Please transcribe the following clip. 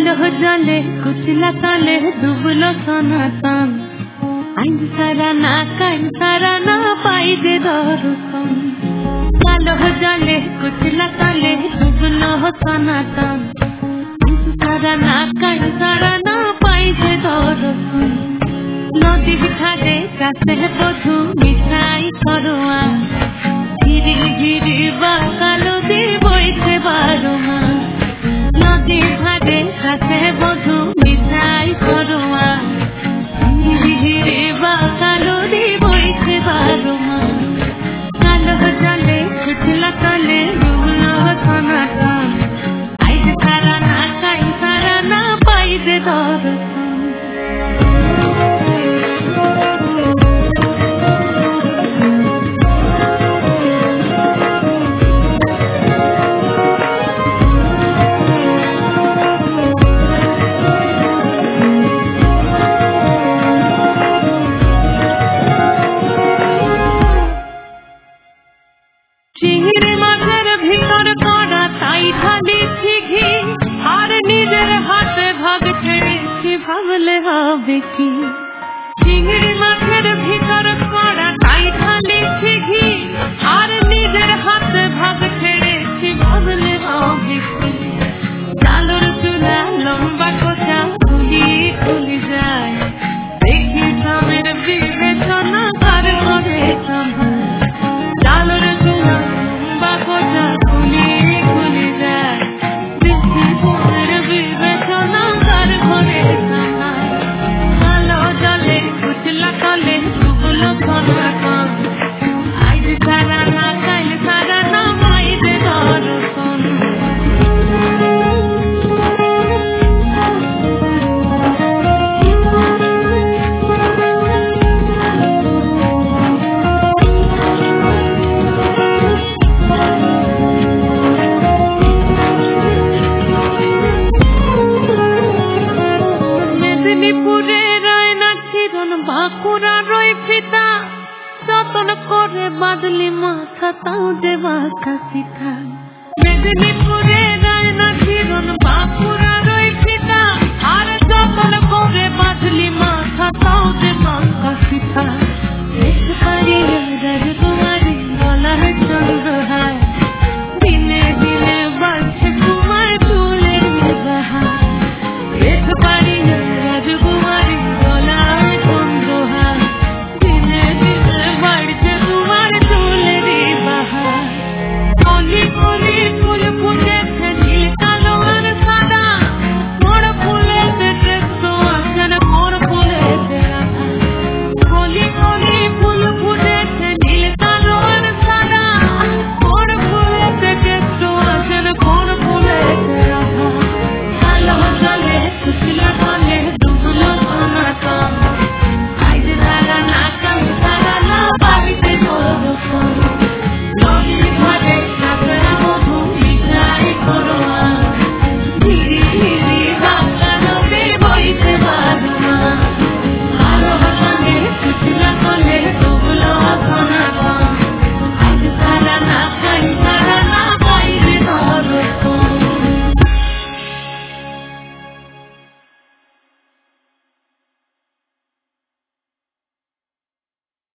कालो जले कुचला तले डुबलो सनातन आइन सारा ना पाई दे दर्शन कालो जले कुचला तले डुबलो सनातन आइन सारा ना पाई दे दर्शन नदी घाटे काছে বধু মিঠাই করোয়া ঘিরি ঘিরি বাকালো দে বইছে বারোমা নদী ঘাটে কাছে বধু মিঠাই করোয়া ঘিরি ঘিরি বাকালো দে বইছে বারোমা কালো জলে কুচলা তলে ডুবলো সনাতন আইজ সারা না পাই দে দর্শন ভাবলে হবে কি চিংড়ি মাছের ভিতর কড়া তাই ঢালেছি ঘি আর নিজের হাতে ভাগ ছেড়েছি ভাবলে হবে কি চালুর চুলা লম্বা কোচা খুলি যায় দেখি স্বামীর বিবেচনা কার করে চালুর চুলা লম্বা কোচা খুলি যায় দেখি স্বামীর বিবেচনা কার করে বাঁকুড়া রই ফিতা যতন করে বাদলি মাথা তাও দেবা কাশিথা মেদিনীপুর